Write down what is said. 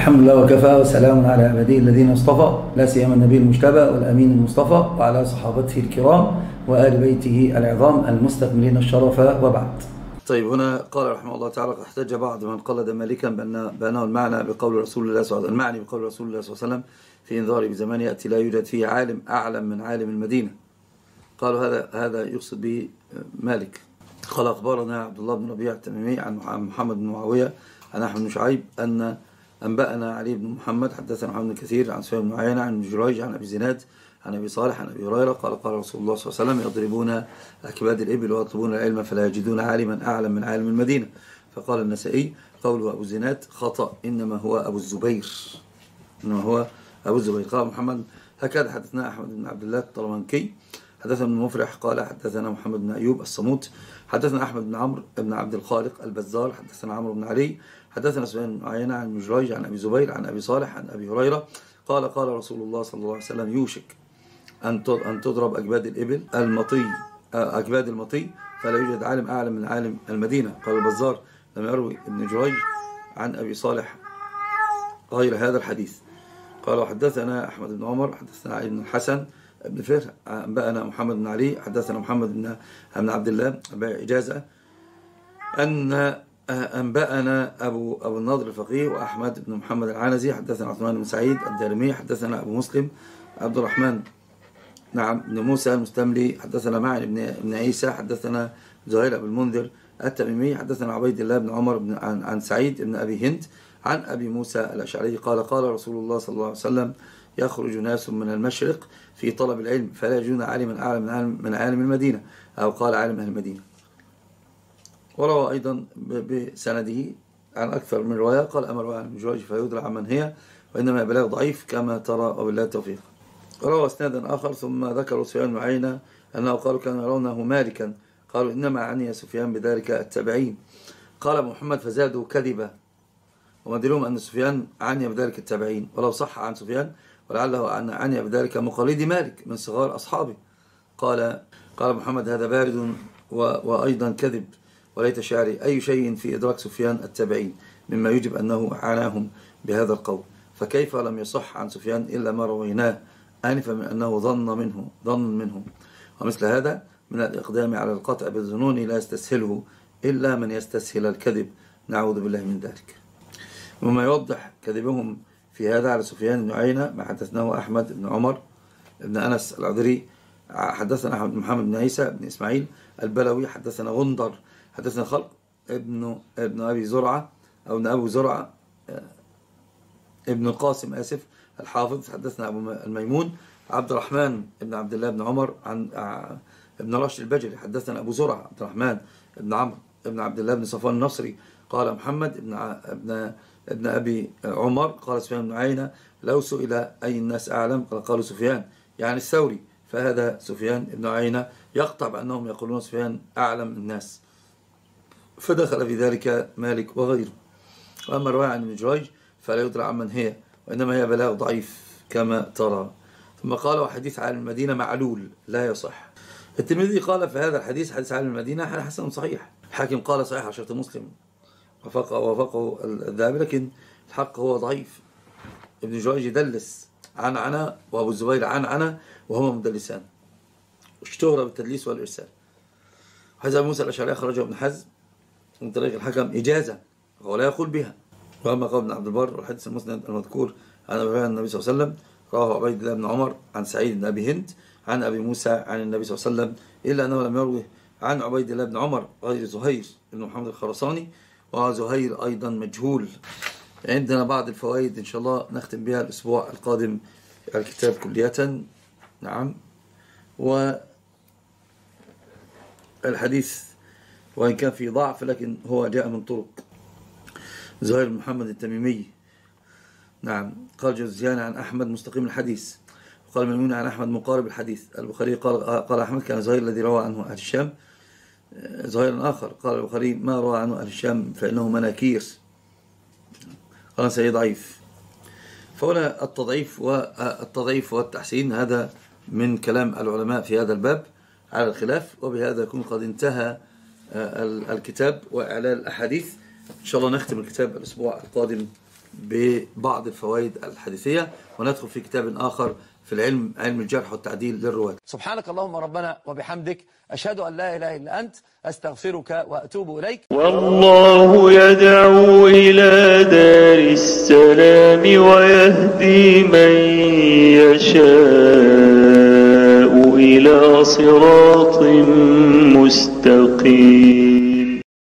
الحمد لله وكفى وسلام على عباده الذين اصطفى، لا سيما النبي المجتبى والأمين المصطفى وعلى صحابته الكرام وآل بيته العظام المستكملين الشرف، وبعد. طيب، هنا قال رحمه الله تعالى: قد احتج بعض من قلد مالكا بأنه المعنى بقول رسول الله صلى الله عليه وسلم، المعني بقول رسول الله صلى الله عليه وسلم في انذاره بزمان يأتي لا يوجد فيه عالم أعلم من عالم المدينة. قالوا هذا يقصد به مالك. قال: أخبرنا عبد الله بن ربيعة التميمي عن محمد بن معاوية عن أحمد بن شعيب أن أنبأنا علي بن محمد حدثنا محمد بن كثير عن سفيان بن عيينة عن جريج عن أبي زناد عن أبي صالح عن أبي هريرة قال: قال رسول الله صلى الله عليه وسلم: يضربون أكباد الإبل ويطلبون العلم فلا يجدون عالما أعلم من عالم المدينة. فقال النسائي: قوله أبو زناد خطأ، إنما هو أبو الزبير. قال محمد: هكذا حدثنا أحمد بن عبد الله الطلمنكي حدثنا ابن مفرح قال: حدثنا محمد بن أيوب الصموت حدثنا أحمد بن عمرو بن عبد الخالق البزار حدثنا عمرو بن علي حدثنا سفيان بن عيينة عن جريج عن أبي زبير عن أبي صالح عن أبي هريرة قال: قال رسول الله صلى الله عليه وسلم: يوشك أن تضرب أكباد الإبل أكباد المطي فلا يوجد عالم أعلم من عالم المدينة. قال البزار: لم يروي ابن جريج عن أبي صالح غير هذا الحديث. قال: وحدثنا أحمد بن عمر حدثنا علي بن الحسن ابن فهر أنبأنا محمد بن علي حدثنا محمد بن عبد الله إجازة أن أنبأنا أبو النضر الفقيه وأحمد بن محمد العنزي حدثنا عثمان بن سعيد الدارمي حدثنا أبو مسلم عبد الرحمن بن موسى المستملي حدثنا معن بن عيسى حدثنا زهير بن المنذر التميمي حدثنا عبيد الله بن عمر عن سعيد بن أبي هند عن أبي موسى الأشعري قال: قال رسول الله صلى الله عليه وسلم: يخرج ناس من المشرق في طلب العلم فلا يجدون عالما أعلم من عالم المدينة، أو قال عالم أهل المدينة. وروى أيضا بسنده عن أكثر من رواية قال: أمر عن جريج فيدرى عمن هي وإنما بلاغ ضعيف كما ترى وبالله التوفيق. وروى اسنادا آخر ثم ذكروا سفيان بن عيينة أنه قالوا كانوا يرونه مالكا، قالوا إنما عني سفيان بذلك التابعين. قال محمد: فزادوا كذبا، ومدلهم أن سفيان عني بذلك التابعين، ولو صح عن سفيان ولعله أن عني بذلك مقاليد مالك من صغار أصحابه. قال محمد: هذا بارد وأيضا كذب، وليت شعري أي شيء في إدراك سفيان التابعين مما يجب أنه عناهم بهذا القول، فكيف لم يصح عن سفيان إلا ما رويناه آنفا من أنه ظن منهم. ومثل هذا من الإقدام على القطع بالظنون لا يستسهله إلا من يستسهل الكذب، نعوذ بالله من ذلك. وما يوضح كذبهم في هذا على سفيان بن عيينة ما حدثناه أحمد بن عمر بن أنس العذري حدثنا أحمد بن محمد بن عيسى بن إسماعيل البلوي حدثنا غندر حدثنا خلق ابن أبي زرعة أو ابن أبو زرعة ابن القاسم الحافظ حدثنا أبو الميمون عبد الرحمن بن عبد الله بن عمر عن ابن راشد البجلي حدثنا أبو زرعة عبد الرحمن بن عمرو بن عبد الله بن صفوان النصري قال محمد ابن أبي عمر قال سفيان بن عيينة: لو سئل أي الناس أعلم قالوا سفيان، يعني الثوري، فهذا سفيان بن عيينة يقطع بأنهم يقولون سفيان أعلم الناس، فدخل في ذلك مالك وغيره. وأما الرواية عن ابن جريج فلا يدرى عمن هي، وإنما هي بلاغ ضعيف كما ترى. ثم قال: وحديث عالم المدينة معلول لا يصح. الترمذي قال في هذا الحديث: حديث عالم المدينة حسن صحيح. الحاكم قال: صحيح على شرط مسلم، وفقه الذهبي، لكن الحق هو ضعيف. ابن جريج يدلس عنعنة، وأبو الزبير عنعنة، وهما مدلسان، اشتهر بالتدليس والإرسال. هذا أبو موسى الأشعري أخرجه ابن حزم من طريق الحكم إجازة ولا يقول بها. وأما قول ابن عبد البر والحديث المسند المذكور عن أبي هريرة النبي صلى الله عليه وسلم رواه عبيد الله بن عمر عن سعيد بن أبي هند عن أبي موسى عن النبي صلى الله عليه وسلم، إلا أنه لم يروه عن عبيد الله بن عمر غير زهير بن محمد الخراساني، وزهير أيضا مجهول. عندنا بعض الفوائد إن شاء الله نختم بها الأسبوع القادم الكتاب كلية. نعم. والحديث وإن كان في ضعف لكن هو جاء من طرق. زهير بن محمد التميمي، نعم، قال جوزيان عن أحمد مستقيم الحديث، وقال ميمون عن أحمد مقارب الحديث. البخاري قال أحمد: كان زهير الذي روى عنه أهل الشام. زهير آخر قال البخاري: ما روى عنه أهل الشام فإنه مناكير، قال سيد ضعيف. فهنا التضعيف والتحسين هذا من كلام العلماء في هذا الباب على الخلاف. وبهذا يكون قد انتهى الكتاب وإعلان الأحاديث. إن شاء الله نختم الكتاب الأسبوع القادم ببعض الفوائد الحديثية، وندخل في كتاب آخر في العلم، علم الجرح والتعديل للرواة. سبحانك اللهم ربنا وبحمدك، أشهد أن لا إله إلا أنت، أستغفرك وأتوب إليك. والله يدعو إلى دار السلام ويهدي من يشاء إلى صراط مستقيم.